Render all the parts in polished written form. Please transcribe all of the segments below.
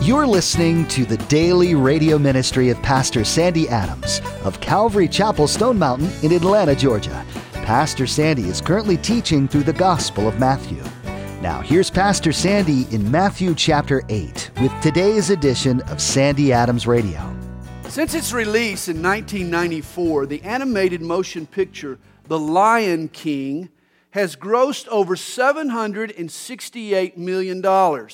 You're listening to the daily radio ministry of Pastor Sandy Adams of Calvary Chapel, Stone Mountain in Atlanta, Georgia. Pastor Sandy is currently teaching through the Gospel of Matthew. Now, here's Pastor Sandy in Matthew chapter 8 with today's edition of Sandy Adams Radio. Since its release in 1994, the animated motion picture The Lion King has grossed over $768 million.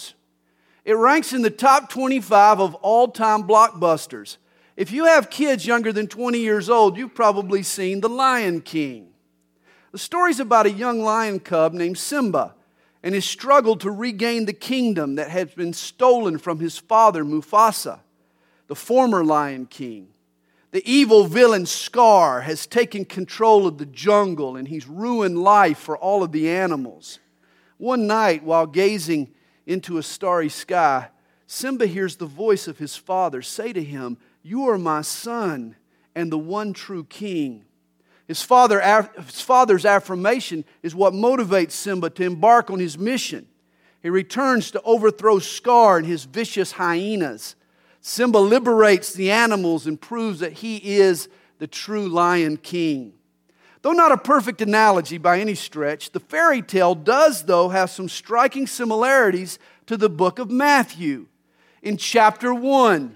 It ranks in the top 25 of all-time blockbusters. If you have kids younger than 20 years old, you've probably seen The Lion King. The story's about a young lion cub named Simba and his struggle to regain the kingdom that has been stolen from his father, Mufasa, the former Lion King. The evil villain Scar has taken control of the jungle and he's ruined life for all of the animals. One night, while gazing into a starry sky, Simba hears the voice of his father say to him, "You are my son and the one true king." His father's affirmation is what motivates Simba to embark on his mission. He returns to overthrow Scar and his vicious hyenas. Simba liberates the animals and proves that he is the true Lion King. Though not a perfect analogy by any stretch, the fairy tale does, though, have some striking similarities to the book of Matthew. In chapter 1,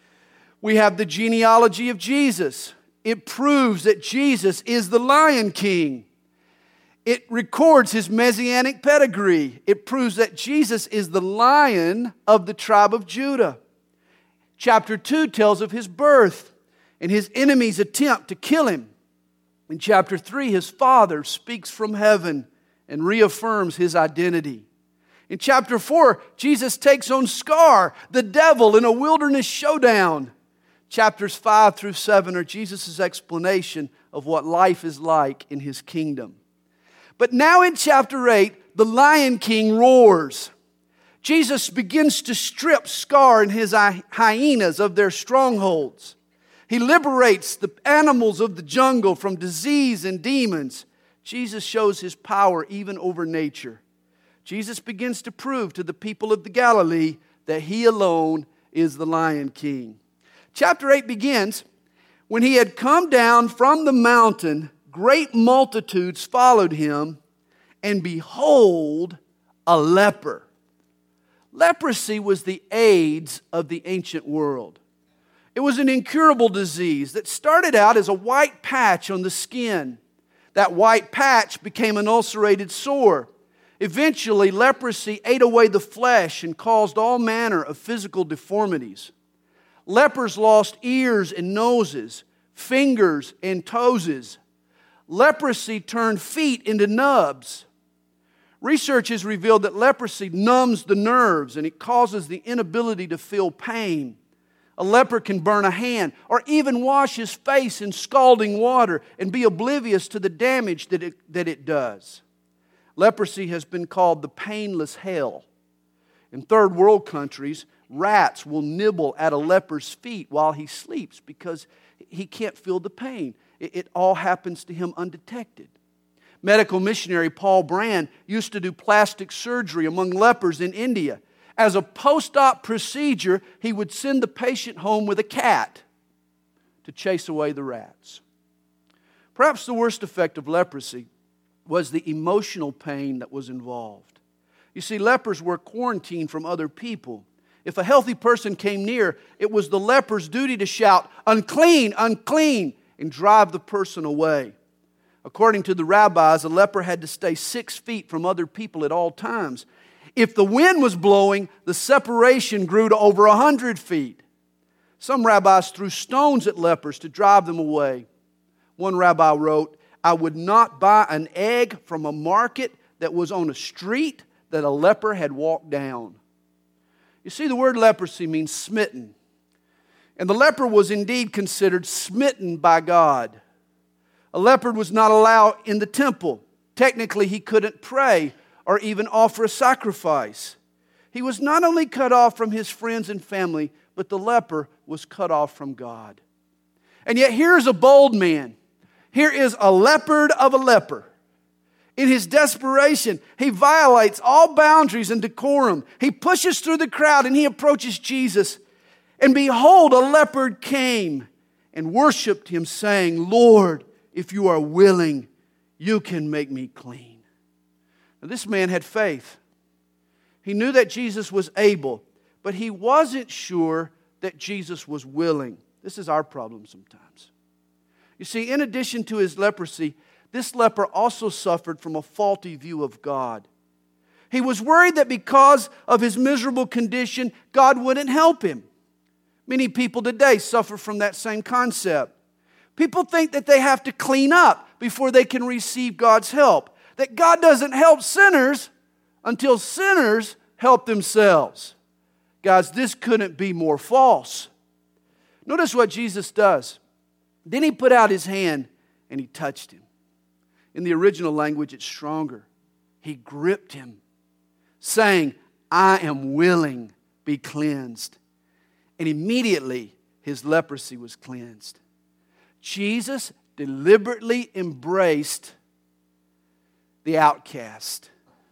we have the genealogy of Jesus. It proves that Jesus is the Lion King. It records his messianic pedigree. It proves that Jesus is the Lion of the tribe of Judah. Chapter 2 tells of his birth and his enemies' attempt to kill him. In chapter 3, his father speaks from heaven and reaffirms his identity. In chapter 4, Jesus takes on Scar, the devil, in a wilderness showdown. Chapters 5 through 7 are Jesus' explanation of what life is like in his kingdom. But now in chapter 8, the Lion King roars. Jesus begins to strip Scar and his hyenas of their strongholds. He liberates the animals of the jungle from disease and demons. Jesus shows his power even over nature. Jesus begins to prove to the people of the Galilee that he alone is the Lion King. Chapter 8 begins, "When he had come down from the mountain, great multitudes followed him, and behold, a leper." Leprosy was the AIDS of the ancient world. It was an incurable disease that started out as a white patch on the skin. That white patch became an ulcerated sore. Eventually, leprosy ate away the flesh and caused all manner of physical deformities. Lepers lost ears and noses, fingers and toes. Leprosy turned feet into nubs. Research has revealed that leprosy numbs the nerves and it causes the inability to feel pain. A leper can burn a hand or even wash his face in scalding water and be oblivious to the damage that it does. Leprosy has been called the painless hell. In third world countries, rats will nibble at a leper's feet while he sleeps because he can't feel the pain. It all happens to him undetected. Medical missionary Paul Brand used to do plastic surgery among lepers in India. As a post-op procedure, he would send the patient home with a cat to chase away the rats. Perhaps the worst effect of leprosy was the emotional pain that was involved. You see, lepers were quarantined from other people. If a healthy person came near, it was the leper's duty to shout, "Unclean, unclean," and drive the person away. According to the rabbis, a leper had to stay 6 feet from other people at all times. If the wind was blowing, the separation grew to over 100 feet. Some rabbis threw stones at lepers to drive them away. One rabbi wrote, "I would not buy an egg from a market that was on a street that a leper had walked down." You see, the word leprosy means smitten. And the leper was indeed considered smitten by God. A leper was not allowed in the temple. Technically, he couldn't pray or even offer a sacrifice. He was not only cut off from his friends and family, but the leper was cut off from God. And yet here's a bold man. Here is a leopard of a leper. In his desperation, he violates all boundaries and decorum. He pushes through the crowd and he approaches Jesus. And behold, a leopard came and worshiped him, saying, Lord, if you are willing, you can make me clean. Now, this man had faith. He knew that Jesus was able, but he wasn't sure that Jesus was willing. This is our problem sometimes. You see, in addition to his leprosy, this leper also suffered from a faulty view of God. He was worried that because of his miserable condition, God wouldn't help him. Many people today suffer from that same concept. People think that they have to clean up before they can receive God's help. That God doesn't help sinners until sinners help themselves. Guys, this couldn't be more false. Notice what Jesus does. Then he put out his hand and he touched him. In the original language, it's stronger. He gripped him, saying, I am willing, be cleansed. And immediately his leprosy was cleansed. Jesus deliberately embraced the outcast.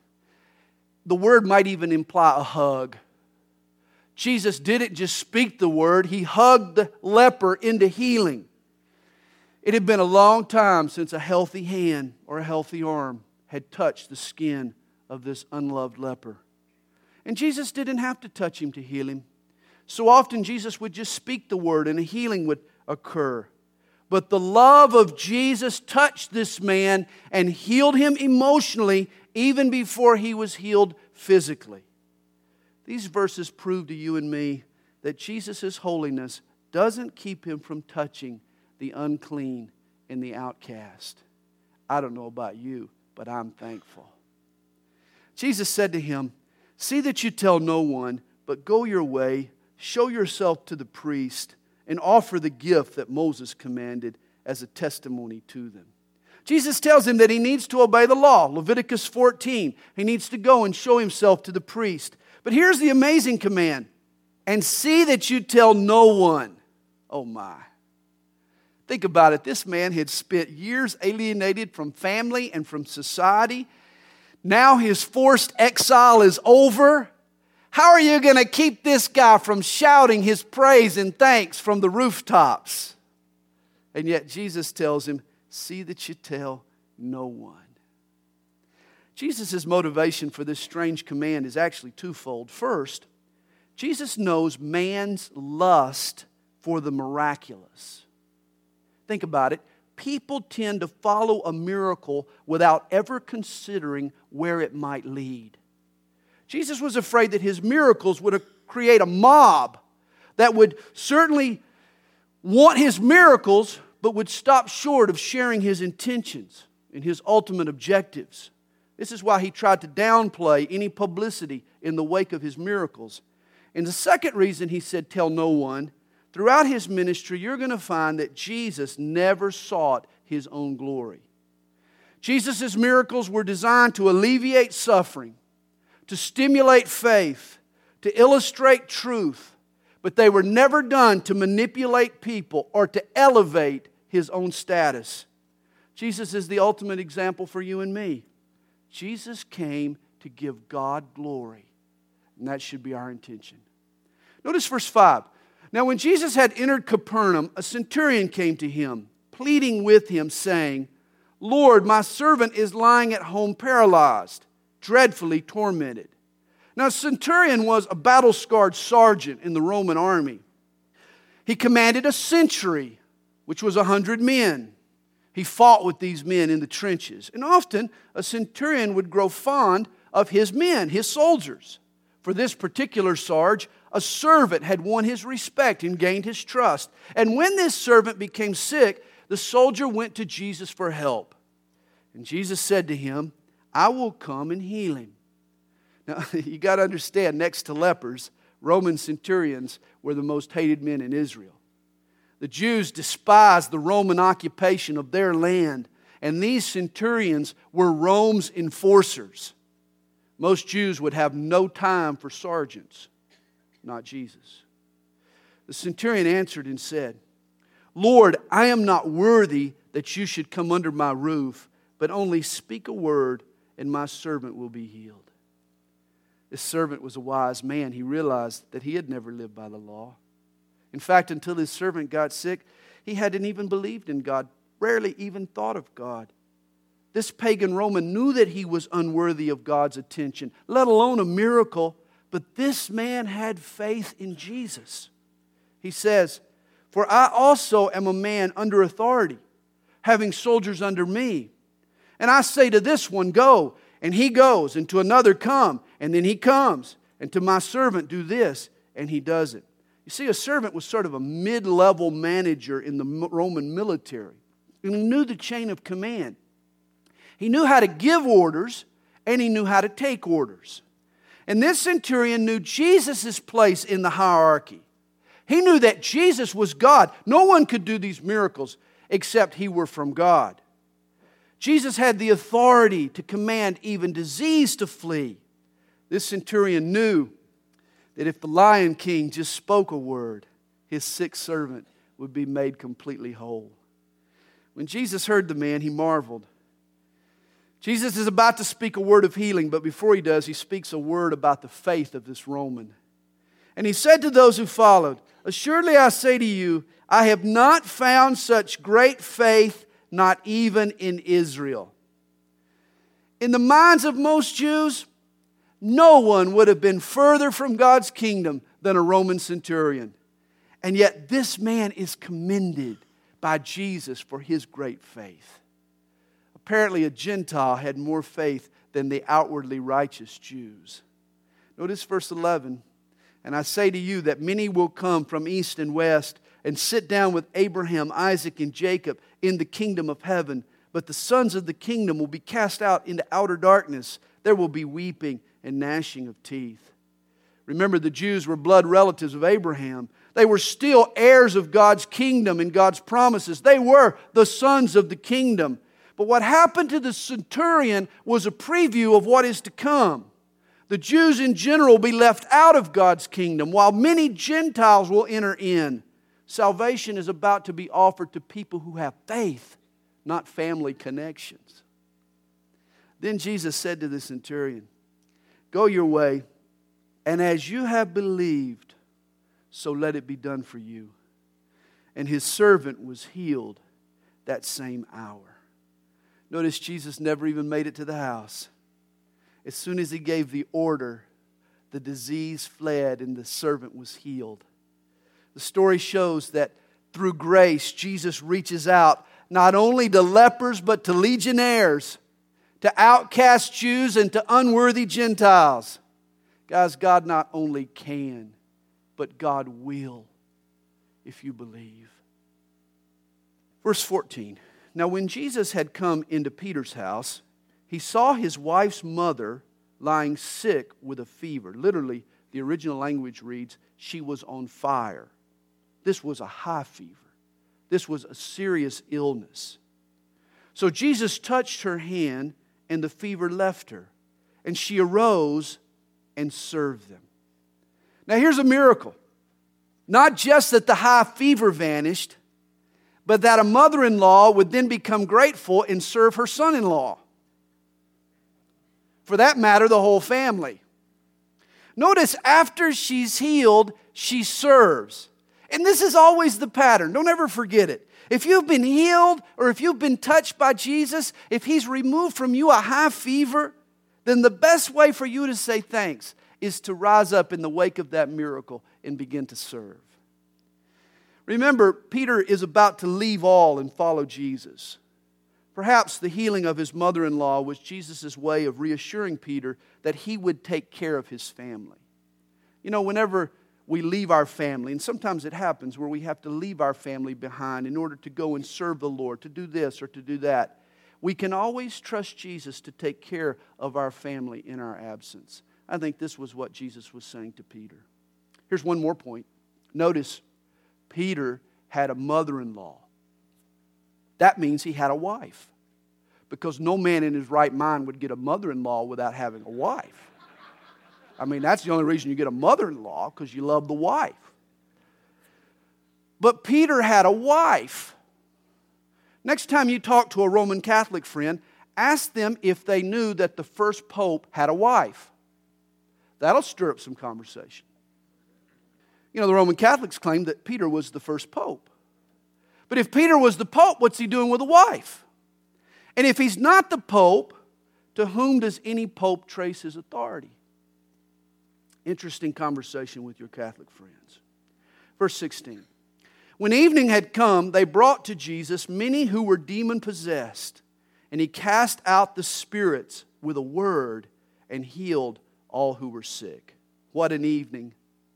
The word might even imply a hug. Jesus didn't just speak the word, he hugged the leper into healing. It had been a long time since a healthy hand or a healthy arm had touched the skin of this unloved leper. And Jesus didn't have to touch him to heal him. So often Jesus would just speak the word and a healing would occur. But the love of Jesus touched this man and healed him emotionally even before he was healed physically. These verses prove to you and me that Jesus' holiness doesn't keep him from touching the unclean and the outcast. I don't know about you, but I'm thankful. Jesus said to him, see that you tell no one, but go your way, show yourself to the priest, and offer the gift that Moses commanded as a testimony to them. Jesus tells him that he needs to obey the law. Leviticus 14. He needs to go and show himself to the priest. But here's the amazing command. And see that you tell no one. Oh my. Think about it. This man had spent years alienated from family and from society. Now his forced exile is over. How are you going to keep this guy from shouting his praise and thanks from the rooftops? And yet Jesus tells him, see that you tell no one. Jesus' motivation for this strange command is actually twofold. First, Jesus knows man's lust for the miraculous. Think about it. People tend to follow a miracle without ever considering where it might lead. Jesus was afraid that his miracles would create a mob that would certainly want his miracles, but would stop short of sharing his intentions and his ultimate objectives. This is why he tried to downplay any publicity in the wake of his miracles. And the second reason he said, tell no one, throughout his ministry, you're going to find that Jesus never sought his own glory. Jesus' miracles were designed to alleviate suffering, to stimulate faith, to illustrate truth, but they were never done to manipulate people or to elevate his own status. Jesus is the ultimate example for you and me. Jesus came to give God glory, and that should be our intention. Notice verse 5. Now when Jesus had entered Capernaum, a centurion came to him, pleading with him, saying, Lord, my servant is lying at home paralyzed, dreadfully tormented. Now a centurion was a battle-scarred sergeant in the Roman army. He commanded a century, which was 100 men. He fought with these men in the trenches. And often a centurion would grow fond of his men, his soldiers. For this particular sarge, a servant had won his respect and gained his trust. And when this servant became sick, the soldier went to Jesus for help. And Jesus said to him, I will come and heal him. Now, you got to understand, next to lepers, Roman centurions were the most hated men in Israel. The Jews despised the Roman occupation of their land, and these centurions were Rome's enforcers. Most Jews would have no time for sergeants, not Jesus. The centurion answered and said, Lord, I am not worthy that you should come under my roof, but only speak a word, and my servant will be healed." This servant was a wise man. He realized that he had never lived by the law. In fact, until his servant got sick, he hadn't even believed in God, rarely even thought of God. This pagan Roman knew that he was unworthy of God's attention, let alone a miracle, but this man had faith in Jesus. He says, "For I also am a man under authority, having soldiers under me. And I say to this one, 'Go,' and he goes, and to another, 'Come,' and then he comes, and to my servant, 'Do this,' and he does it." You see, a servant was sort of a mid-level manager in the Roman military. And he knew the chain of command. He knew how to give orders, and he knew how to take orders. And this centurion knew Jesus' place in the hierarchy. He knew that Jesus was God. No one could do these miracles except he were from God. Jesus had the authority to command even disease to flee. This centurion knew that if the Lion King just spoke a word, his sick servant would be made completely whole. When Jesus heard the man, he marveled. Jesus is about to speak a word of healing, but before he does, he speaks a word about the faith of this Roman. And he said to those who followed, "Assuredly I say to you, I have not found such great faith, not even in Israel." In the minds of most Jews, no one would have been further from God's kingdom than a Roman centurion. And yet this man is commended by Jesus for his great faith. Apparently a Gentile had more faith than the outwardly righteous Jews. Notice verse 11. "And I say to you that many will come from east and west and sit down with Abraham, Isaac, and Jacob in the kingdom of heaven. But the sons of the kingdom will be cast out into outer darkness. There will be weeping and gnashing of teeth." Remember, the Jews were blood relatives of Abraham. They were still heirs of God's kingdom and God's promises. They were the sons of the kingdom. But what happened to the centurion was a preview of what is to come. The Jews in general will be left out of God's kingdom, while many Gentiles will enter in. Salvation is about to be offered to people who have faith, not family connections. Then Jesus said to the centurion, "Go your way, and as you have believed, so let it be done for you." And his servant was healed that same hour. Notice Jesus never even made it to the house. As soon as he gave the order, the disease fled and the servant was healed. The story shows that through grace, Jesus reaches out not only to lepers but to legionnaires, to outcast Jews and to unworthy Gentiles. Guys, God not only can, but God will if you believe. Verse 14. "Now when Jesus had come into Peter's house, he saw his wife's mother lying sick with a fever." Literally, the original language reads, she was on fire. This was a high fever. This was a serious illness. So Jesus touched her hand, and the fever left her. And she arose and served them. Now here's a miracle. Not just that the high fever vanished, but that a mother-in-law would then become grateful and serve her son-in-law. For that matter, the whole family. Notice, after she's healed, she serves. And this is always the pattern. Don't ever forget it. If you've been healed or if you've been touched by Jesus, if He's removed from you a high fever, then the best way for you to say thanks is to rise up in the wake of that miracle and begin to serve. Remember, Peter is about to leave all and follow Jesus. Perhaps the healing of his mother-in-law was Jesus' way of reassuring Peter that he would take care of his family. You know, whenever we leave our family, and sometimes it happens where we have to leave our family behind in order to go and serve the Lord, to do this or to do that, we can always trust Jesus to take care of our family in our absence. I think this was what Jesus was saying to Peter. Here's one more point. Notice, Peter had a mother-in-law. That means he had a wife. Because no man in his right mind would get a mother-in-law without having a wife. I mean, that's the only reason you get a mother-in-law, because you love the wife. But Peter had a wife. Next time you talk to a Roman Catholic friend, Ask them if they knew that the first pope had a wife. That'll stir up some conversation. You know, the Roman Catholics claim that Peter was the first pope. But if Peter was the pope, what's he doing with a wife? And if he's not the pope, to whom does any pope trace his authority? Interesting conversation with your Catholic friends. Verse 16. When evening had come, they brought to Jesus many who were demon-possessed, and He cast out the spirits with a word and healed all who were sick. What an evening.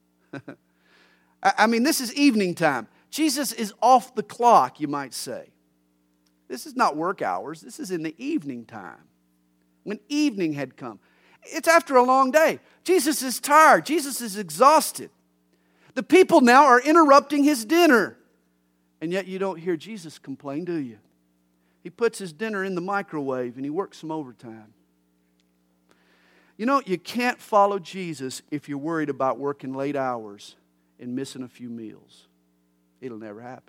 I mean, this is evening time. Jesus is off the clock, you might say. This is not work hours. This is in the evening time. When evening had come. It's after a long day. Jesus is tired. Jesus is exhausted. The people now are interrupting His dinner. And yet you don't hear Jesus complain, do you? He puts His dinner in the microwave and He works some overtime. You know, you can't follow Jesus if you're worried about working late hours and missing a few meals. It'll never happen.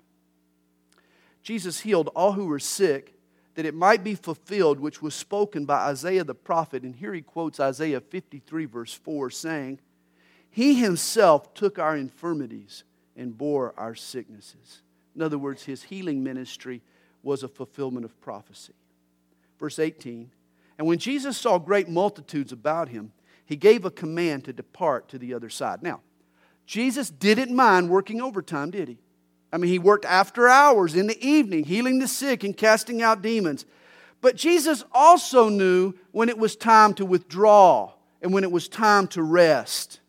Jesus healed all who were sick, that it might be fulfilled which was spoken by Isaiah the prophet. And here he quotes Isaiah 53 verse 4 saying, He Himself took our infirmities and bore our sicknesses. In other words, His healing ministry was a fulfillment of prophecy. Verse 18, and when Jesus saw great multitudes about Him, He gave a command to depart to the other side. Now, Jesus didn't mind working overtime, did He? I mean, He worked after hours in the evening, healing the sick and casting out demons. But Jesus also knew when it was time to withdraw and when it was time to rest.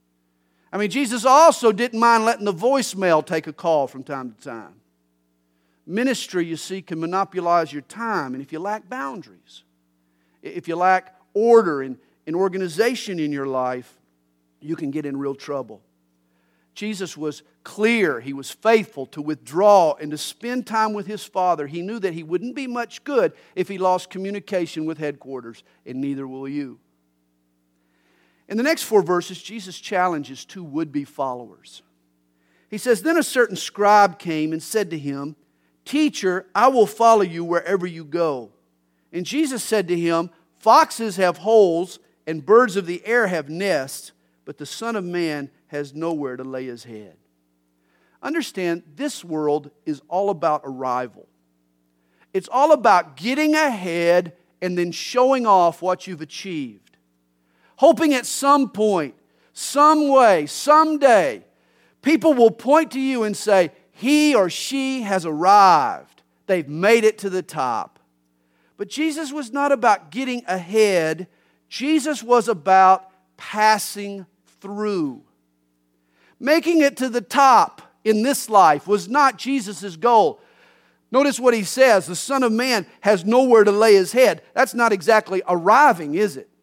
I mean, Jesus also didn't mind letting the voicemail take a call from time to time. Ministry, you see, can monopolize your time. And if you lack boundaries, if you lack order and organization in your life, you can get in real trouble. Jesus was clear. He was faithful to withdraw and to spend time with His Father. He knew that he wouldn't be much good if he lost communication with headquarters, and neither will you. In the next 4 verses, Jesus challenges 2 would-be followers. He says, Then a certain scribe came and said to Him, Teacher, I will follow you wherever you go. And Jesus said to him, Foxes have holes and birds of the air have nests, but the Son of Man has nowhere to lay His head. Understand, this world is all about arrival. It's all about getting ahead and then showing off what you've achieved. Hoping at some point, some way, someday, people will point to you and say, he or she has arrived. They've made it to the top. But Jesus was not about getting ahead. Jesus was about passing through. Making it to the top in this life was not Jesus' goal. Notice what He says, the Son of Man has nowhere to lay His head. That's not exactly arriving, is it?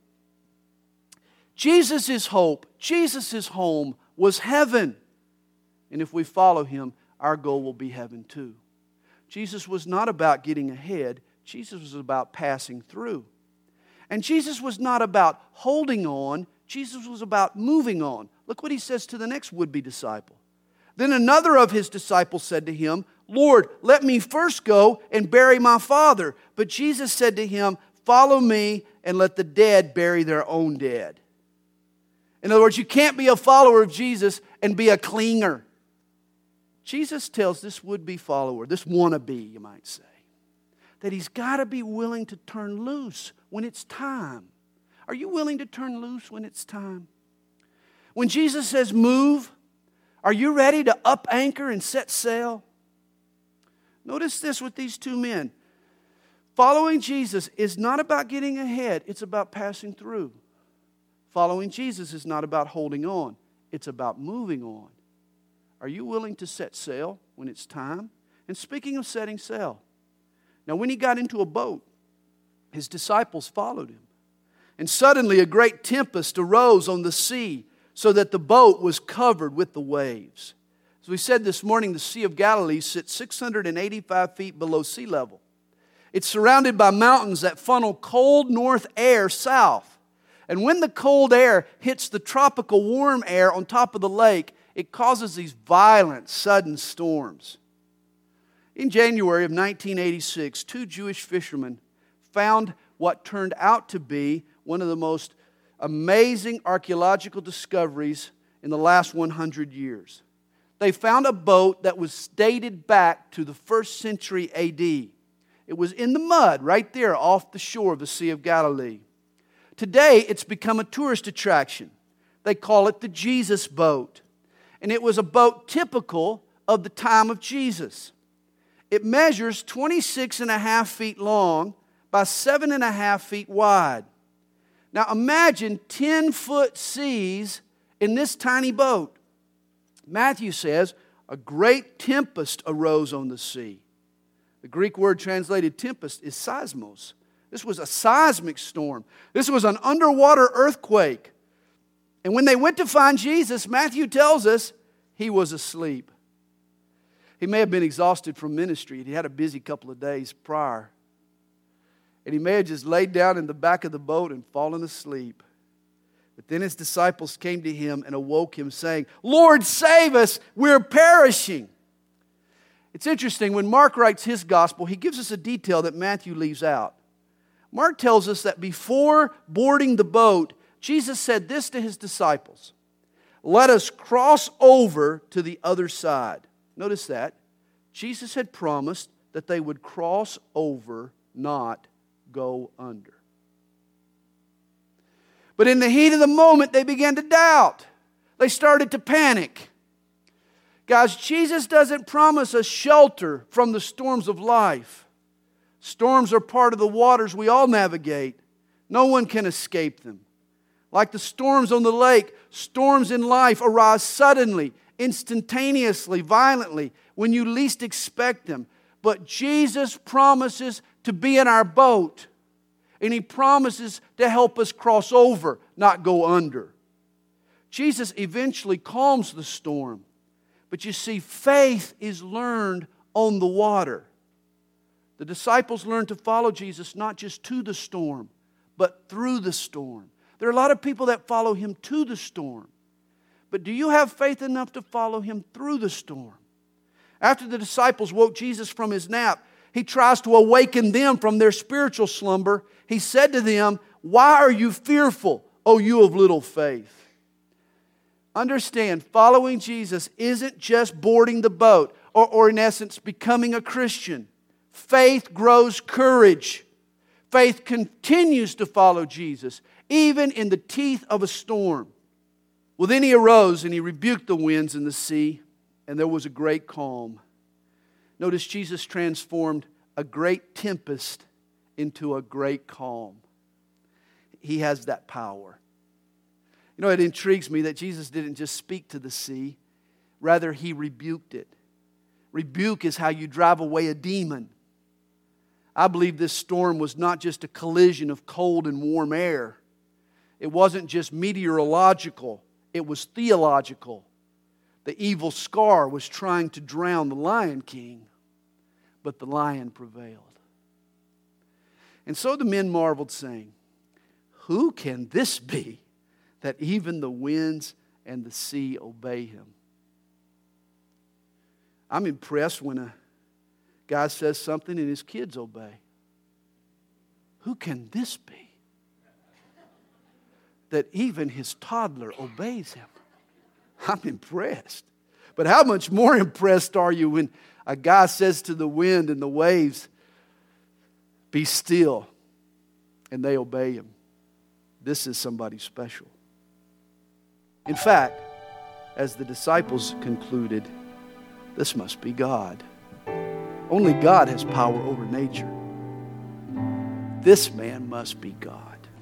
Jesus' hope, Jesus' home was heaven. And if we follow Him, our goal will be heaven too. Jesus was not about getting ahead. Jesus was about passing through. And Jesus was not about holding on. Jesus was about moving on. Look what He says to the next would-be disciple. Then another of His disciples said to Him, Lord, let me first go and bury my father. But Jesus said to him, Follow me and let the dead bury their own dead. In other words, you can't be a follower of Jesus and be a clinger. Jesus tells this would-be follower, this wannabe, you might say, that he's got to be willing to turn loose when it's time. Are you willing to turn loose when it's time? When Jesus says move, are you ready to up anchor and set sail? Notice this with these 2 men. Following Jesus is not about getting ahead, it's about passing through. Following Jesus is not about holding on, it's about moving on. Are you willing to set sail when it's time? And speaking of setting sail, now when He got into a boat, His disciples followed Him. And suddenly a great tempest arose on the sea, so that the boat was covered with the waves. As we said this morning, the Sea of Galilee sits 685 feet below sea level. It's surrounded by mountains that funnel cold north air south. And when the cold air hits the tropical warm air on top of the lake, it causes these violent, sudden storms. In January of 1986, 2 Jewish fishermen found what turned out to be one of the most amazing archaeological discoveries in the last 100 years. They found a boat that was dated back to the 1st century A.D. It was in the mud right there off the shore of the Sea of Galilee. Today, it's become a tourist attraction. They call it the Jesus boat. And it was a boat typical of the time of Jesus. It measures 26.5 feet long by 7.5 feet wide. Now imagine 10-foot seas in this tiny boat. Matthew says, a great tempest arose on the sea. The Greek word translated tempest is seismos. This was a seismic storm. This was an underwater earthquake. And when they went to find Jesus, Matthew tells us he was asleep. He may have been exhausted from ministry. He had a busy couple of days prior. And he may have just laid down in the back of the boat and fallen asleep. But then his disciples came to him and awoke him, saying, "Lord, save us, we're perishing." It's interesting, when Mark writes his gospel, he gives us a detail that Matthew leaves out. Mark tells us that before boarding the boat, Jesus said this to his disciples, "Let us cross over to the other side." Notice that. Jesus had promised that they would cross over, not go under. But in the heat of the moment, they began to doubt. They started to panic. Guys, Jesus doesn't promise us shelter from the storms of life. Storms are part of the waters we all navigate. No one can escape them. Like the storms on the lake, storms in life arise suddenly, instantaneously, violently, when you least expect them. But Jesus promises to be in our boat. And He promises to help us cross over, not go under. Jesus eventually calms the storm. But you see, faith is learned on the water. The disciples learned to follow Jesus not just to the storm, but through the storm. There are a lot of people that follow Him to the storm. But do you have faith enough to follow Him through the storm? After the disciples woke Jesus from His nap, He tries to awaken them from their spiritual slumber. He said to them, "Why are you fearful, O you of little faith?" Understand, following Jesus isn't just boarding the boat or in essence becoming a Christian. Faith grows courage. Faith continues to follow Jesus, even in the teeth of a storm. Well, then He arose and He rebuked the winds and the sea, and there was a great calm. Notice Jesus transformed a great tempest into a great calm. He has that power. You know, it intrigues me that Jesus didn't just speak to the sea. Rather, He rebuked it. Rebuke is how you drive away a demon. I believe this storm was not just a collision of cold and warm air. It wasn't just meteorological. It was theological. The evil Scar was trying to drown the Lion King, but the lion prevailed. And so the men marveled, saying, "Who can this be, that even the winds and the sea obey Him?" I'm impressed when a guy says something and his kids obey. Who can this be, that even his toddler obeys Him? I'm impressed. But how much more impressed are you when a guy says to the wind and the waves, "Be still," and they obey Him? This is somebody special. In fact, as the disciples concluded, this must be God. Only God has power over nature. This man must be God.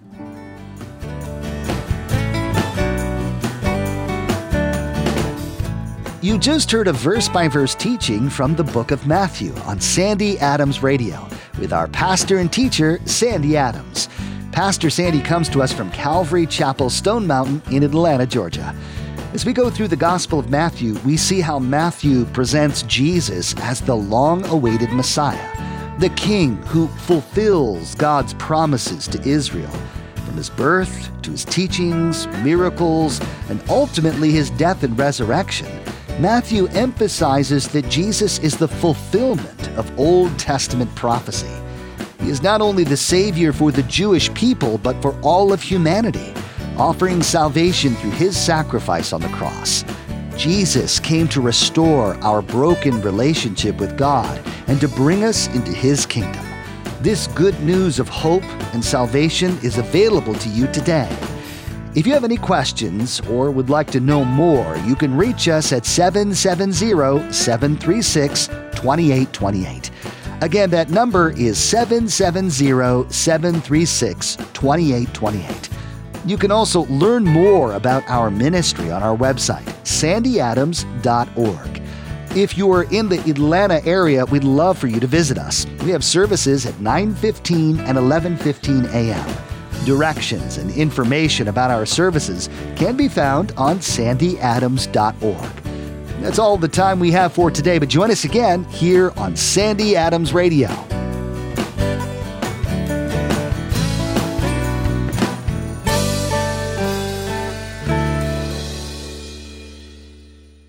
You just heard a verse-by-verse teaching from the book of Matthew on Sandy Adams Radio with our pastor and teacher, Sandy Adams. Pastor Sandy comes to us from Calvary Chapel, Stone Mountain in Atlanta, Georgia. As we go through the Gospel of Matthew, we see how Matthew presents Jesus as the long-awaited Messiah, the King who fulfills God's promises to Israel. From His birth to His teachings, miracles, and ultimately His death and resurrection, Matthew emphasizes that Jesus is the fulfillment of Old Testament prophecy. He is not only the Savior for the Jewish people, but for all of humanity, offering salvation through His sacrifice on the cross. Jesus came to restore our broken relationship with God and to bring us into His kingdom. This good news of hope and salvation is available to you today. If you have any questions or would like to know more, you can reach us at 770-736-2828. Again, that number is 770-736-2828. You can also learn more about our ministry on our website, sandyadams.org. If you are in the Atlanta area, we'd love for you to visit us. We have services at 9:15 and 11:15 a.m. Directions and information about our services can be found on sandyadams.org. That's all the time we have for today, but join us again here on Sandy Adams Radio.